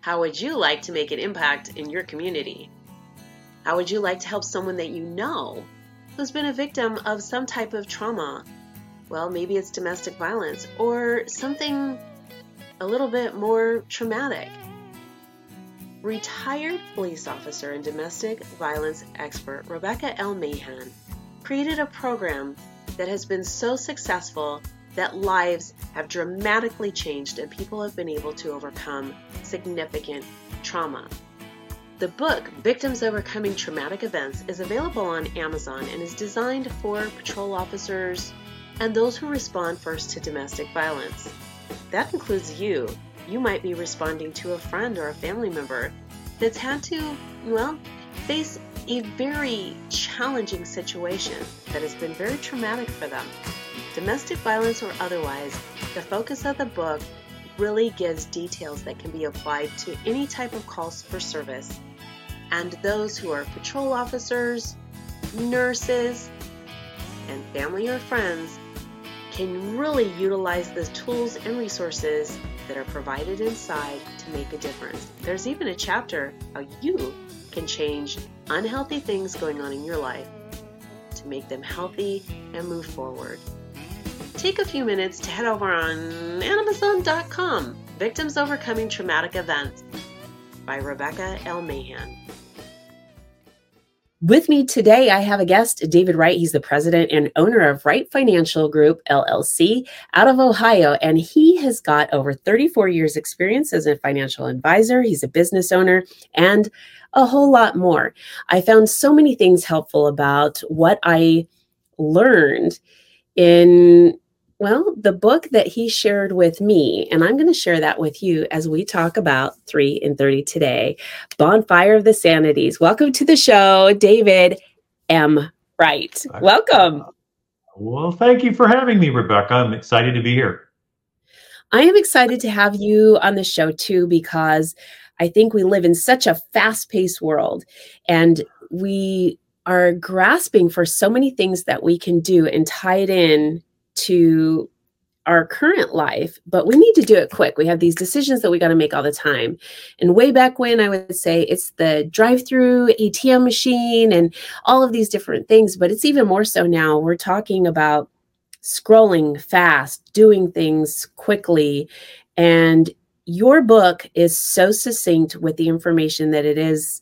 How would you like to make an impact in your community? How would you like to help someone that you know who's been a victim of some type of trauma? Well, maybe it's domestic violence or something a little bit more traumatic. Retired police officer and domestic violence expert Rebecca L. Mahan created a program that has been so successful that lives have dramatically changed and people have been able to overcome significant trauma. The book, Victims Overcoming Traumatic Events, is available on Amazon and is designed for patrol officers and those who respond first to domestic violence. That includes you. You might be responding to a friend or a family member that's had to, face a very challenging situation that has been very traumatic for them. Domestic violence or otherwise, the focus of the book really gives details that can be applied to any type of calls for service. And those who are patrol officers, nurses, and family or friends can really utilize the tools and resources that are provided inside to make a difference. There's even a chapter how you can change unhealthy things going on in your life to make them healthy and move forward. Take a few minutes to head over on Amazon.com, Victims Overcoming Traumatic Events by Rebecca L. Mahan. With me today, I have a guest, David Wright. He's the president and owner of Wright Financial Group, LLC, out of Ohio, and he has got over 34 years experience as a financial advisor. He's a business owner and a whole lot more. I found so many things helpful about what I learned in the book that he shared with me, and I'm going to share that with you as we talk about 3 in 30 today, Bonfire of the Sanities. Welcome to the show, David M. Wright. Welcome. Well, thank you for having me, Rebecca. I'm excited to be here. I am excited to have you on the show too, because I think we live in such a fast-paced world, and we are grasping for so many things that we can do and tie it in to our current life, but we need to do it quick. We have these decisions that we got to make all the time. And way back when, I would say it's the drive-through ATM machine and all of these different things, but it's even more so now. We're talking about scrolling fast, doing things quickly. And your book is so succinct with the information that it is.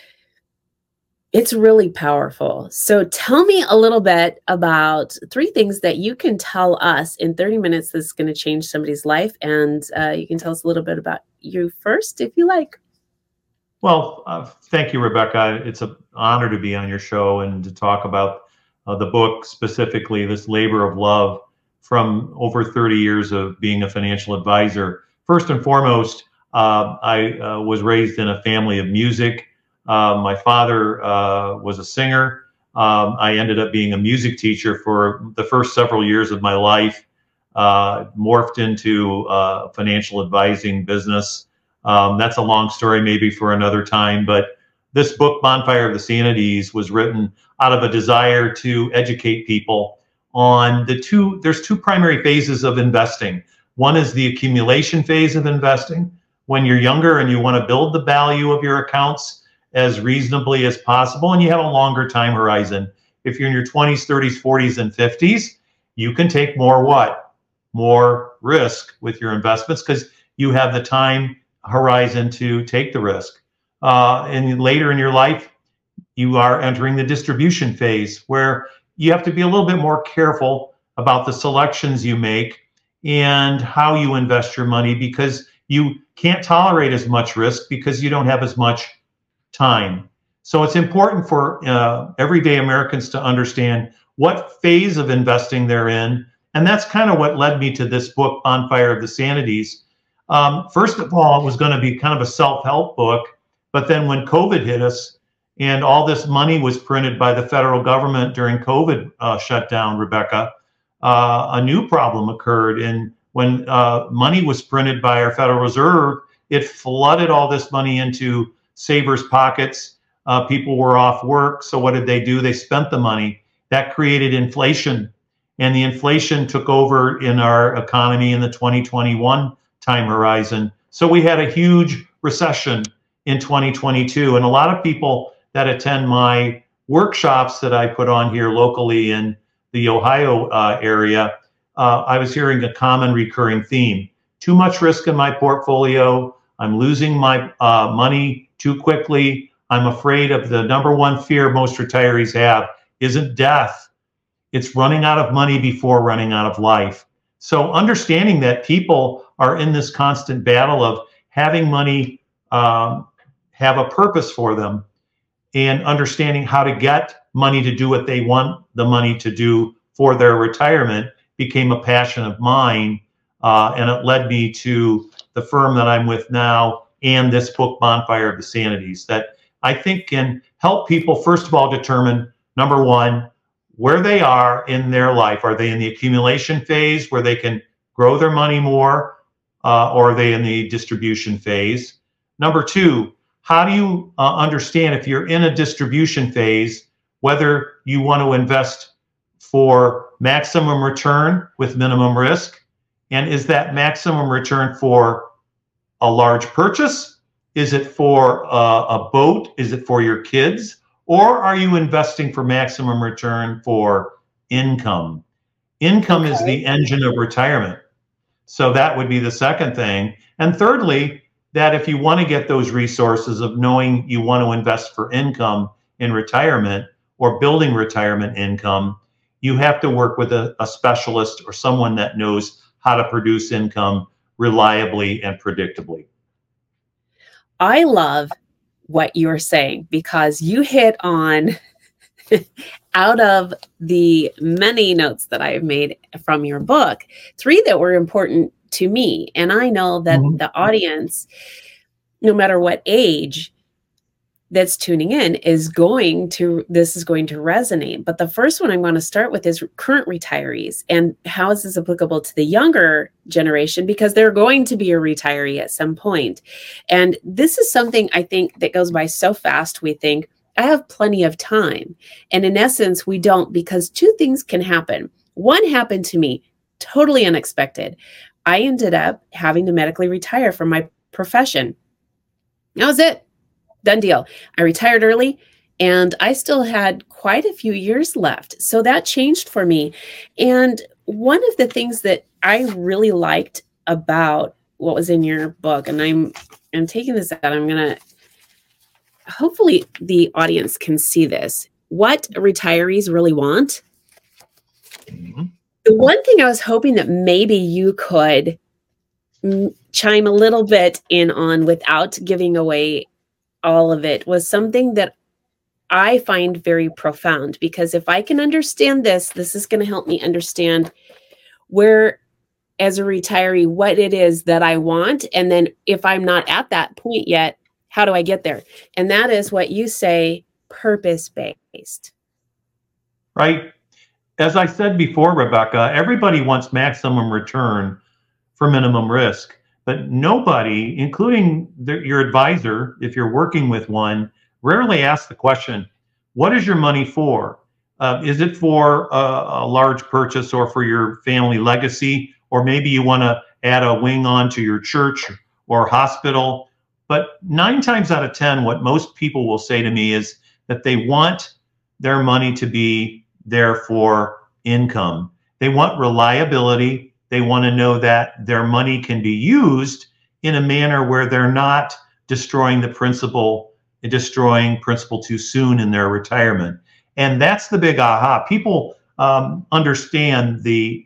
It's really powerful. So tell me a little bit about 3 things that you can tell us in 30 minutes that's going to change somebody's life. And you can tell us a little bit about you first, if you like. Well, thank you, Rebecca. It's an honor to be on your show and to talk about the book, specifically this labor of love from over 30 years of being a financial advisor. First and foremost, I was raised in a family of music. My father was a singer. I ended up being a music teacher for the first several years of my life, morphed into financial advising business. That's a long story maybe for another time, but this book, Bonfire of the Sanities, was written out of a desire to educate people on there's 2 primary phases of investing. One is the accumulation phase of investing, when you're younger and you want to build the value of your accounts as reasonably as possible, and you have a longer time horizon. If you're in your 20s, 30s, 40s, and 50s, you can take more risk with your investments because you have the time horizon to take the risk. And later in your life, you are entering the distribution phase, where you have to be a little bit more careful about the selections you make and how you invest your money, because you can't tolerate as much risk because you don't have as much time. So it's important for everyday Americans to understand what phase of investing they're in. And that's kind of what led me to this book, Bonfire of the Sanities. First of all, it was going to be kind of a self-help book. But then when COVID hit us and all this money was printed by the federal government during COVID shutdown, Rebecca, a new problem occurred. And when money was printed by our Federal Reserve, it flooded all this money into savers' pockets. People were off work. So what did they do? They spent the money. That created inflation. And the inflation took over in our economy in the 2021 time horizon. So we had a huge recession in 2022. And a lot of people that attend my workshops that I put on here locally in the Ohio area, I was hearing a common recurring theme. Too much risk in my portfolio. I'm losing my money too quickly. I'm afraid of the number one fear most retirees have isn't death. It's running out of money before running out of life. So understanding that people are in this constant battle of having money have a purpose for them, and understanding how to get money to do what they want the money to do for their retirement became a passion of mine. And it led me to the firm that I'm with now and this book, Bonfire of the Sanities, that I think can help people, first of all, determine, number one, where they are in their life. Are they in the accumulation phase where they can grow their money more, or are they in the distribution phase? Number two, how do you understand if you're in a distribution phase, whether you want to invest for maximum return with minimum risk? And is that maximum return for a large purchase? Is it for a boat? Is it for your kids? Or are you investing for maximum return for income? Income is the engine of retirement. So that would be the second thing. And thirdly, that if you want to get those resources of knowing you want to invest for income in retirement or building retirement income, you have to work with a specialist or someone that knows how to produce income reliably and predictably. I love what you're saying, because you hit on, out of the many notes that I have made from your book, 3 that were important to me. And I know that the audience, no matter what age that's tuning in, this is going to resonate. But the first one I'm going to start with is current retirees, and how is this applicable to the younger generation, because they're going to be a retiree at some point. And this is something I think that goes by so fast. We think, I have plenty of time. And in essence, we don't, because 2 things can happen. One happened to me, totally unexpected. I ended up having to medically retire from my profession. That was it. Done deal. I retired early, and I still had quite a few years left. So that changed for me. And one of the things that I really liked about what was in your book, and I'm taking this out, I'm going to, hopefully the audience can see this, what retirees really want. Mm-hmm. The one thing I was hoping that maybe you could chime a little bit in on without giving away all of it was something that I find very profound, because if I can understand this is going to help me understand where, as a retiree, what it is that I want. And then if I'm not at that point yet, how do I get there? And that is what you say, purpose-based. Right. As I said before, Rebecca, everybody wants maximum return for minimum risk. But nobody, including your advisor, if you're working with one, rarely asks the question, what is your money for? Is it for a large purchase or for your family legacy? Or maybe you want to add a wing on to your church or hospital. But 9 times out of 10, what most people will say to me is that they want their money to be there for income. They want reliability. They want to know that their money can be used in a manner where they're not destroying the principal, destroying principal too soon in their retirement. And that's the big aha. People understand the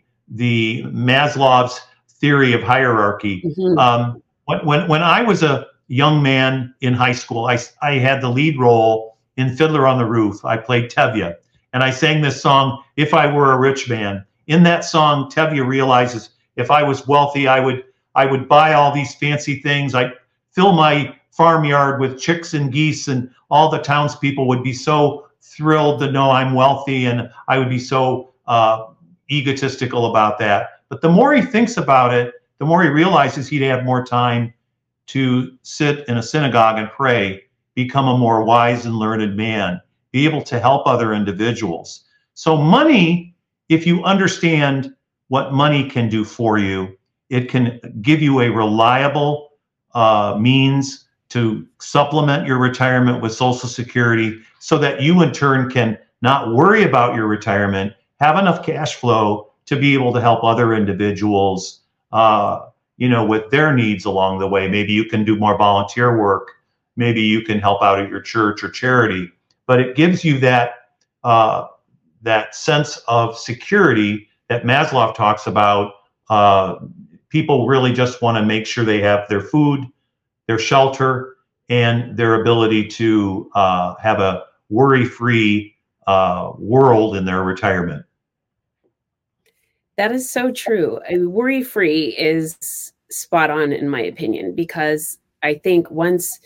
Maslow's theory of hierarchy. Mm-hmm. When I was a young man in high school, I had the lead role in Fiddler on the Roof. I played Tevye, and I sang this song, If I Were a Rich Man. In that song, Tevye realizes if I was wealthy, I would buy all these fancy things. I'd fill my farmyard with chicks and geese, and all the townspeople would be so thrilled to know I'm wealthy, and I would be so egotistical about that. But the more he thinks about it, the more he realizes he'd have more time to sit in a synagogue and pray, become a more wise and learned man, be able to help other individuals. So money, if you understand what money can do for you, it can give you a reliable means to supplement your retirement with Social Security so that you in turn can not worry about your retirement, have enough cash flow to be able to help other individuals, with their needs along the way. Maybe you can do more volunteer work. Maybe you can help out at your church or charity. But it gives you that sense of security that Maslow talks about. People really just want to make sure they have their food, their shelter, and their ability to have a worry-free world in their retirement. That is so true. Worry-free is spot on, in my opinion, because I think once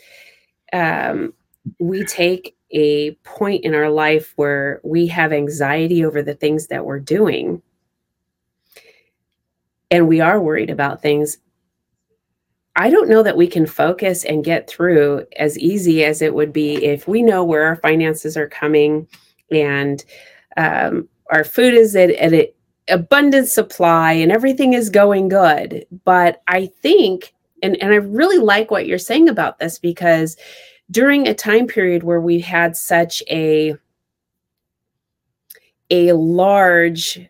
we take a point in our life where we have anxiety over the things that we're doing, and we are worried about things, I don't know that we can focus and get through as easy as it would be if we know where our finances are coming and our food is at an abundant supply and everything is going good. But I think, and I really like what you're saying about this, because during a time period where we had such a large,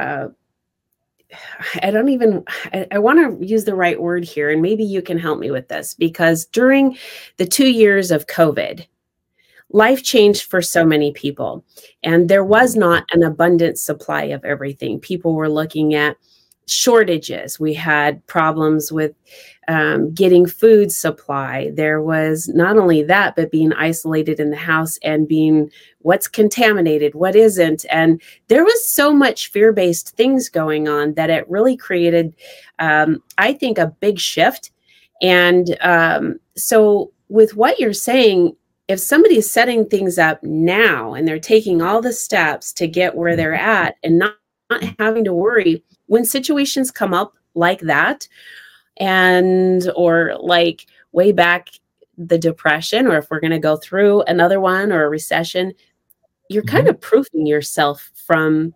I want to use the right word here, and maybe you can help me with this, because during the 2 years of COVID, life changed for so many people, and there was not an abundant supply of everything. People were looking at shortages. We had problems with getting food supply. There was not only that, but being isolated in the house and being what's contaminated, what isn't. And there was so much fear-based things going on that it really created, I think, a big shift. And so with what you're saying, if somebody's setting things up now and they're taking all the steps to get where they're at and not having to worry when situations come up like that, or like way back the Depression, or if we're going to go through another one or a recession, you're kind of proofing yourself from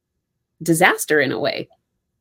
disaster in a way.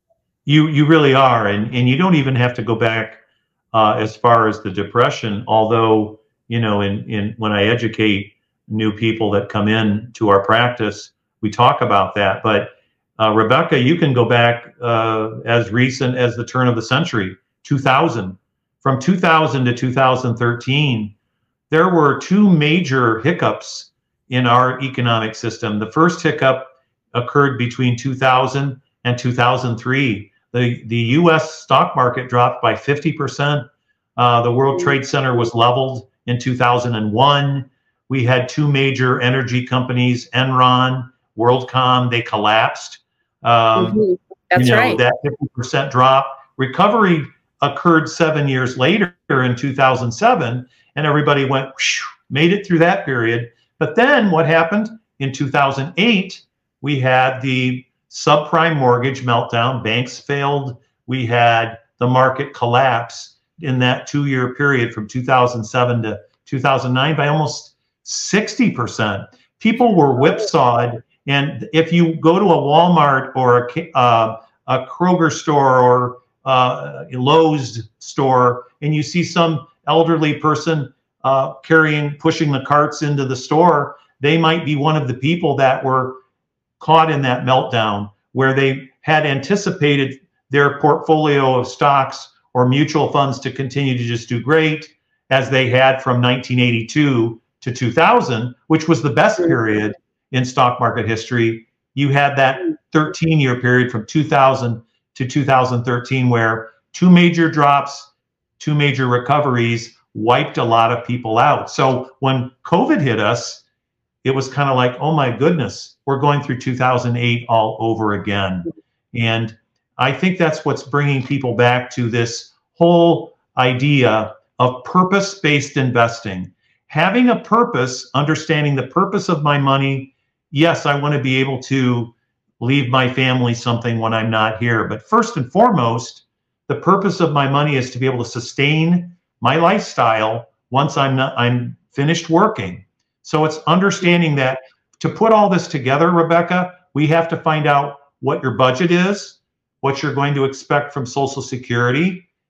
You really are. And you don't even have to go back as far as the Depression, although, when I educate new people that come in to our practice, we talk about that. But Rebecca, you can go back as recent as the turn of the century, 2000. From 2000 to 2013, there were two major hiccups in our economic system. The first hiccup occurred between 2000 and 2003. The U.S. stock market dropped by 50%. The World Trade Center was leveled in 2001. We had two major energy companies, Enron, WorldCom, they collapsed. That's right. That 50% drop. Recovery occurred 7 years later in 2007, and everybody made it through that period. But then what happened? In 2008, we had the subprime mortgage meltdown. Banks failed. We had the market collapse in that 2-year period from 2007 to 2009 by almost 60%. People were whipsawed. And if you go to a Walmart or a Kroger store or a Lowe's store, and you see some elderly person pushing the carts into the store, they might be one of the people that were caught in that meltdown, where they had anticipated their portfolio of stocks or mutual funds to continue to just do great, as they had from 1982 to 2000, which was the best period in stock market history. You had that 13-year period from 2000 to 2013, where two major drops, two major recoveries wiped a lot of people out. So when COVID hit us, it was kind of like, oh my goodness, we're going through 2008 all over again. And I think that's what's bringing people back to this whole idea of purpose-based investing. Having a purpose, understanding the purpose of my money. Yes, I want to be able to leave my family something when I'm not here. But first and foremost, the purpose of my money is to be able to sustain my lifestyle once I'm finished working. So it's understanding that to put all this together, Rebecca, we have to find out what your budget is, what you're going to expect from Social Security.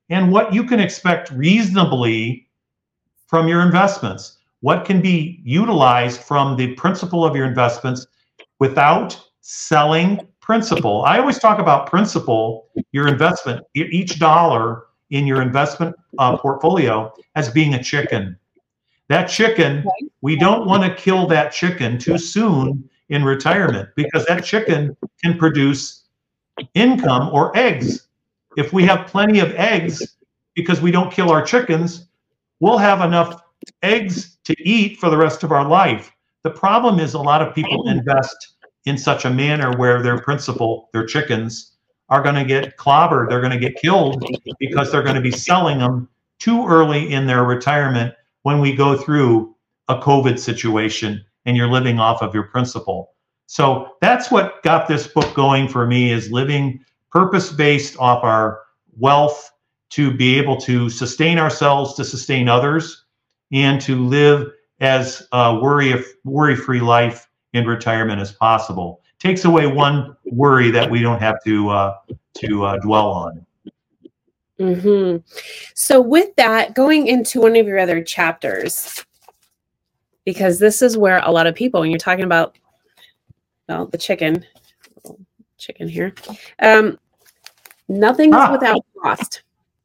and what you can expect reasonably from your investments. What can be utilized from the principal of your investments without selling principal. I always talk about principal, your investment, each dollar in your investment portfolio as being a chicken. That chicken, we don't want to kill that chicken too soon in retirement, because that chicken can produce income or eggs. If we have plenty of eggs, because we don't kill our chickens, we'll have enough eggs to eat for the rest of our life. The problem is a lot of people invest in such a manner where their principal, their chickens, are going to get clobbered. They're going to get killed because they're going to be selling them too early in their retirement when we go through a COVID situation and you're living off of your principal. So that's what got this book going for me, is living purpose-based off our wealth to be able to sustain ourselves, to sustain others, and to live as a worry-free life in retirement as possible. Takes away one worry that we don't have to dwell on. Mm-hmm. So with that, going into one of your other chapters, because this is where a lot of people, when you're talking about, well, the chicken here, nothing is without cost.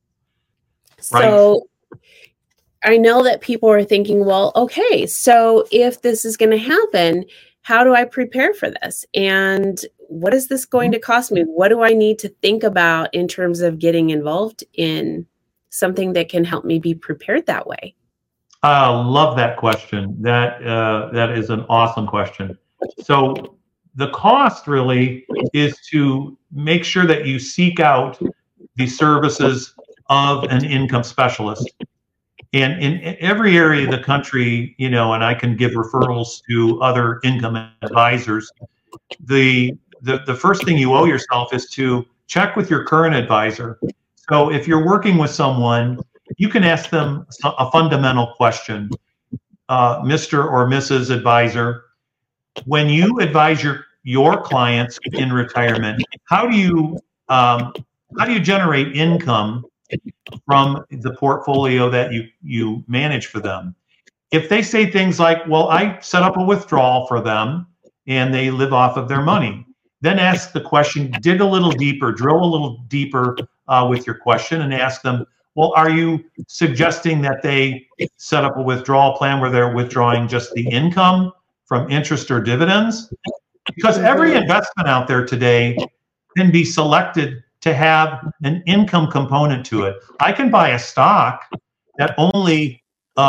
So I know that people are thinking, well, okay, so if this is going to happen, how do I prepare for this? And what is this going to cost me? What do I need to think about in terms of getting involved in something that can help me be prepared that way? I love that question. That is an awesome question. So the cost really is to make sure that you seek out the services of an income specialist. And in every area of the country, and I can give referrals to other income advisors. The first thing you owe yourself is to check with your current advisor. So if you're working with someone, you can ask them a fundamental question. Mr. or Mrs. Advisor, when you advise your clients in retirement, how do you generate income from the portfolio that you manage for them? If they say things like, well, I set up a withdrawal for them and they live off of their money, then ask the question, dig a little deeper, drill a little deeper with your question, and ask them, well, are you suggesting that they set up a withdrawal plan where they're withdrawing just the income from interest or dividends? Because every investment out there today can be selected to have an income component to it. I can buy a stock that only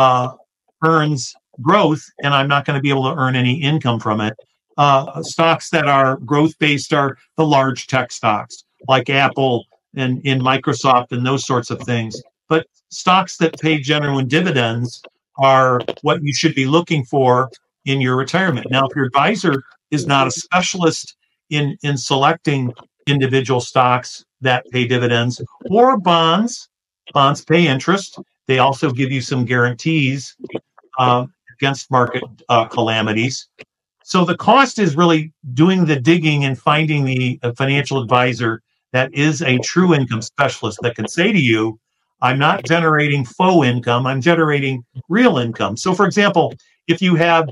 earns growth, and I'm not going to be able to earn any income from it. Stocks that are growth-based are the large tech stocks, like Apple and Microsoft and those sorts of things. But stocks that pay genuine dividends are what you should be looking for in your retirement. Now, if your advisor is not a specialist in selecting individual stocks that pay dividends, or bonds pay interest. They also give you some guarantees against market calamities. So the cost is really doing the digging and finding the financial advisor that is a true income specialist that can say to you, I'm not generating faux income, I'm generating real income. So for example, if you have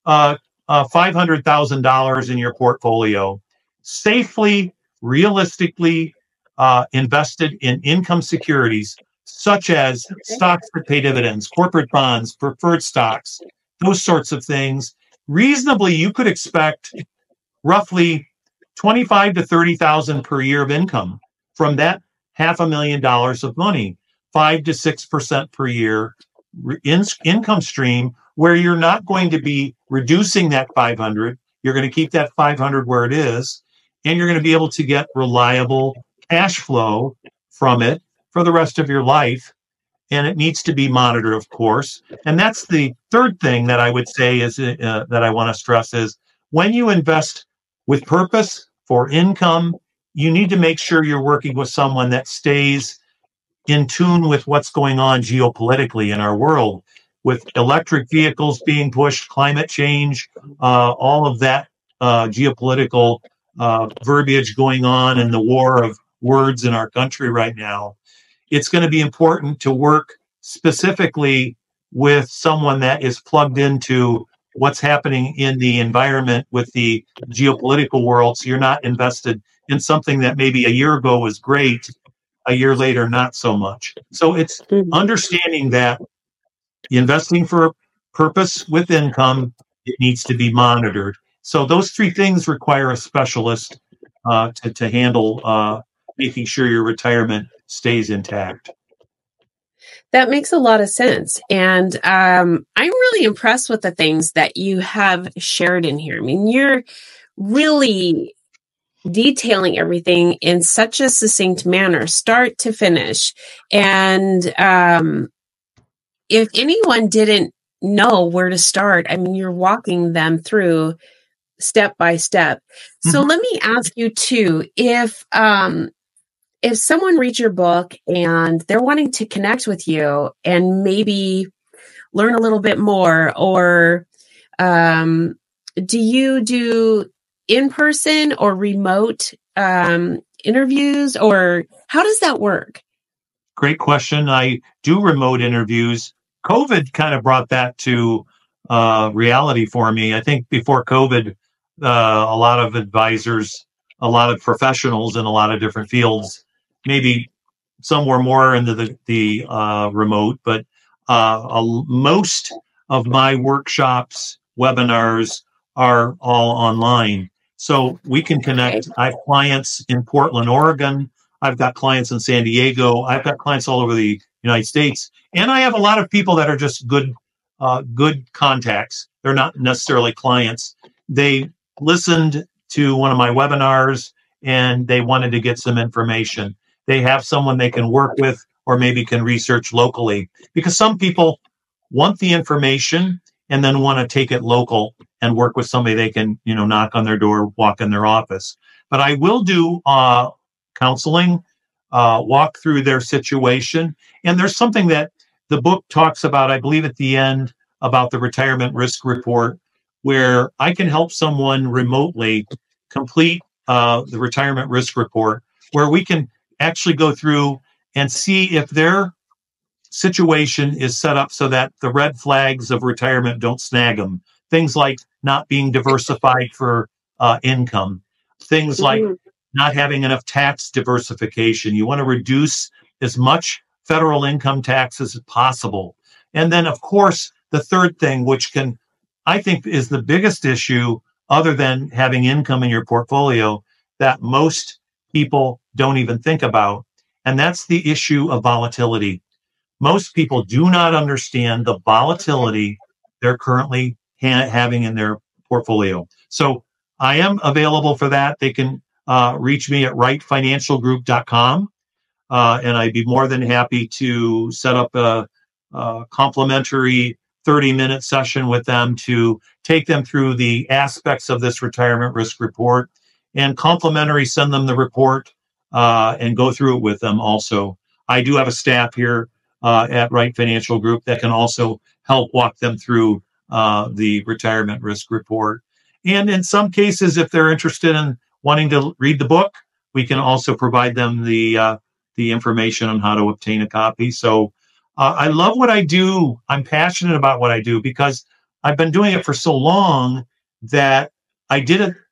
$500,000 in your portfolio, safely, realistically invested in income securities, such as stocks that pay dividends, corporate bonds, preferred stocks, those sorts of things, reasonably you could expect roughly $25,000 to $30,000 per year of income from that $500,000 of money, 5 to 6% per year income stream, where you're not going to be reducing that 500. You're going to keep that 500 where it is, and you're going to be able to get reliable cash flow from it for the rest of your life. And it needs to be monitored, of course. And that's the third thing that I would say is that I want to stress is when you invest with purpose for income, you need to make sure you're working with someone that stays in tune with what's going on geopolitically in our world, with electric vehicles being pushed, climate change, all of that geopolitical verbiage going on, and the war of words in our country right now. it's going to be important to work specifically with someone that is plugged into what's happening in the environment with the geopolitical world. So you're not invested in something that maybe a year ago was great, a year later, not so much. So it's understanding that investing for a purpose with income, it needs to be monitored. So those three things require a specialist to handle making sure your retirement stays intact. That makes a lot of sense. And I'm really impressed with the things that you have shared in here. I mean, you're really detailing everything in such a succinct manner, start to finish. And if anyone didn't know where to start, I mean, you're walking them through step by step. So let me ask you too, if someone reads your book and they're wanting to connect with you and maybe learn a little bit more, or do you do in-person or remote interviews, or how does that work? Great question. I do remote interviews. COVID kind of brought that to reality for me. I think before COVID, a lot of advisors, a lot of professionals in a lot of different fields, maybe some were more into the remote, but most of my workshops, webinars are all online. So we can connect. I have clients in Portland, Oregon. I've got clients in San Diego. I've got clients all over the United States. And I have a lot of people that are just good contacts. They're not necessarily clients. They listened to one of my webinars and they wanted to get some information. They have someone they can work with or maybe can research locally, because some people want the information and then want to take it local and work with somebody they can, knock on their door, walk in their office. But I will do counseling, walk through their situation. And there's something that the book talks about, I believe at the end, about the retirement risk report, where I can help someone remotely complete the retirement risk report, where we can actually go through and see if their situation is set up so that the red flags of retirement don't snag them. Things like not being diversified for income, things like not having enough tax diversification. You want to reduce as much federal income taxes as possible. And then, of course, the third thing, which I think is the biggest issue other than having income in your portfolio, that most people don't even think about, and that's the issue of volatility. Most people do not understand the volatility they're currently having in their portfolio. So I am available for that. They can reach me at wrightfinancialgroup.com, and I'd be more than happy to set up a complimentary 30-minute session with them to take them through the aspects of this retirement risk report, and complimentary send them the report and go through it with them also. I do have a staff here at Wright Financial Group that can also help walk them through the retirement risk report. And in some cases, if they're interested in wanting to read the book, we can also provide them the information on how to obtain a copy. So I love what I do. I'm passionate about what I do because I've been doing it for so long that I did it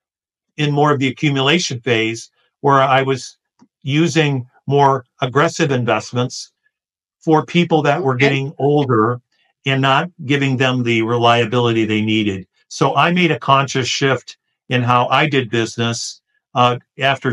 in more of the accumulation phase, where I was using more aggressive investments for people that were getting older and not giving them the reliability they needed. So I made a conscious shift in how I did business after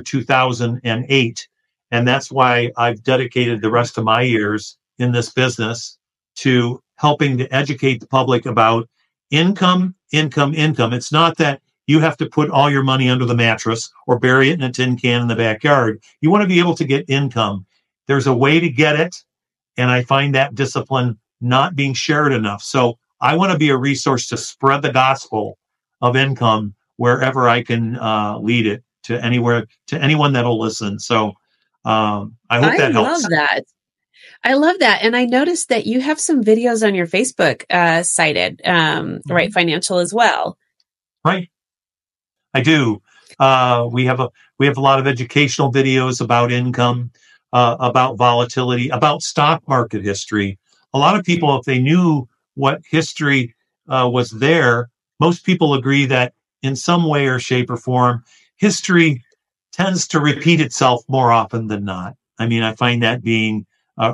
2008. And that's why I've dedicated the rest of my years in this business to helping to educate the public about income. It's not that you have to put all your money under the mattress or bury it in a tin can in the backyard. You want to be able to get income. There's a way to get it. And I find that discipline not being shared enough. So I want to be a resource to spread the gospel of income wherever I can lead it to anyone that'll listen. So I hope that helps. I love that. And I noticed that you have some videos on your Facebook cited, Wright Financial as well. Right. I do. We have a lot of educational videos about income. about volatility, about stock market history. A lot of people, if they knew what history was there, most people agree that in some way or shape or form, history tends to repeat itself more often than not. I mean, I find that being,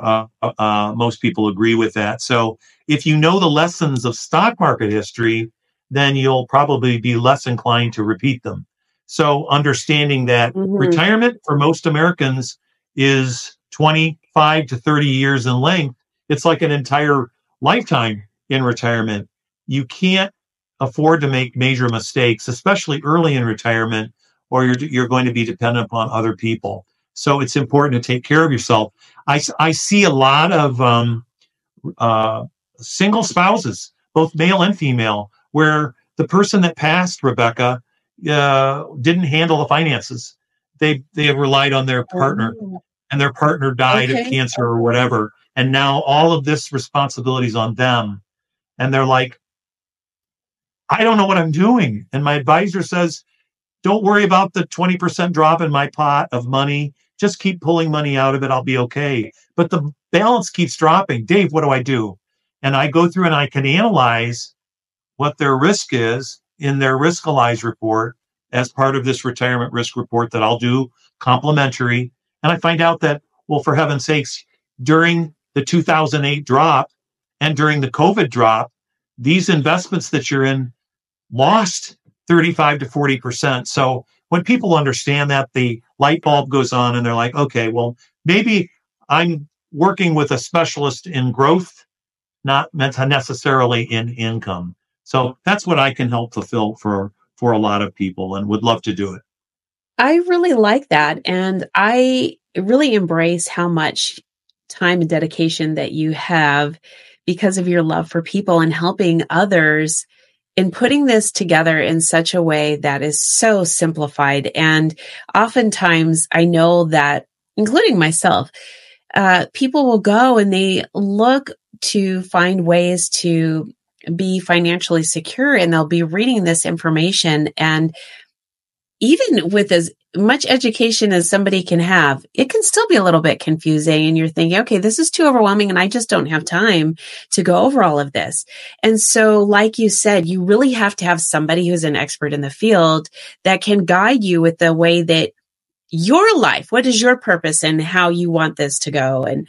most people agree with that. So if you know the lessons of stock market history, then you'll probably be less inclined to repeat them. So understanding that retirement for most Americans is 25 to 30 years in length. It's like an entire lifetime in retirement. You can't afford to make major mistakes, especially early in retirement, or you're going to be dependent upon other people. So it's important to take care of yourself. I see a lot of single spouses, both male and female, where the person that passed, Rebecca, didn't handle the finances. They relied on their partner, and their partner died of cancer or whatever. And now all of this responsibility is on them. And they're like, I don't know what I'm doing. And my advisor says, don't worry about the 20% drop in my pot of money. Just keep pulling money out of it. I'll be okay. But the balance keeps dropping. Dave, what do I do? And I go through and I can analyze what their risk is in their Riskalyze report as part of this retirement risk report that I'll do complimentary. And I find out that, well, for heaven's sakes, during the 2008 drop and during the COVID drop, these investments that you're in lost 35 to 40%. So when people understand that, the light bulb goes on and they're like, okay, well, maybe I'm working with a specialist in growth, not necessarily in income. So that's what I can help fulfill for a lot of people, and would love to do it. I really like that. And I really embrace how much time and dedication that you have because of your love for people and helping others in putting this together in such a way that is so simplified. And oftentimes I know that, including myself, people will go and they look to find ways to be financially secure, and they'll be reading this information. And even with as much education as somebody can have, it can still be a little bit confusing. And you're thinking, okay, this is too overwhelming and I just don't have time to go over all of this. And so, like you said, you really have to have somebody who's an expert in the field that can guide you with the way that your life, what is your purpose and how you want this to go. And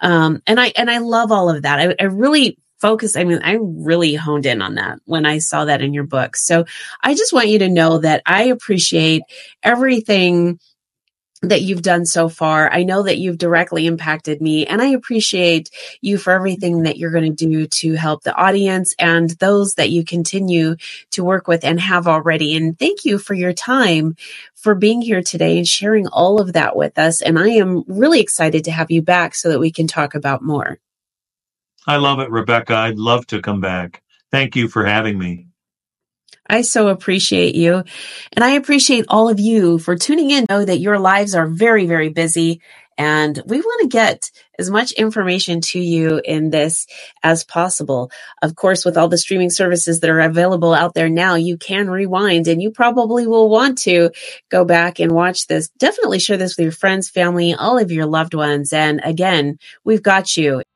I love all of that. I really focus. I mean, I really honed in on that when I saw that in your book. So I just want you to know that I appreciate everything that you've done so far. I know that you've directly impacted me, and I appreciate you for everything that you're going to do to help the audience and those that you continue to work with and have already. And thank you for your time, for being here today and sharing all of that with us. And I am really excited to have you back so that we can talk about more. I love it, Rebecca. I'd love to come back. Thank you for having me. I so appreciate you. And I appreciate all of you for tuning in. Know that your lives are very, very busy. And we want to get as much information to you in this as possible. Of course, with all the streaming services that are available out there now, you can rewind, and you probably will want to go back and watch this. Definitely share this with your friends, family, all of your loved ones. And again, we've got you.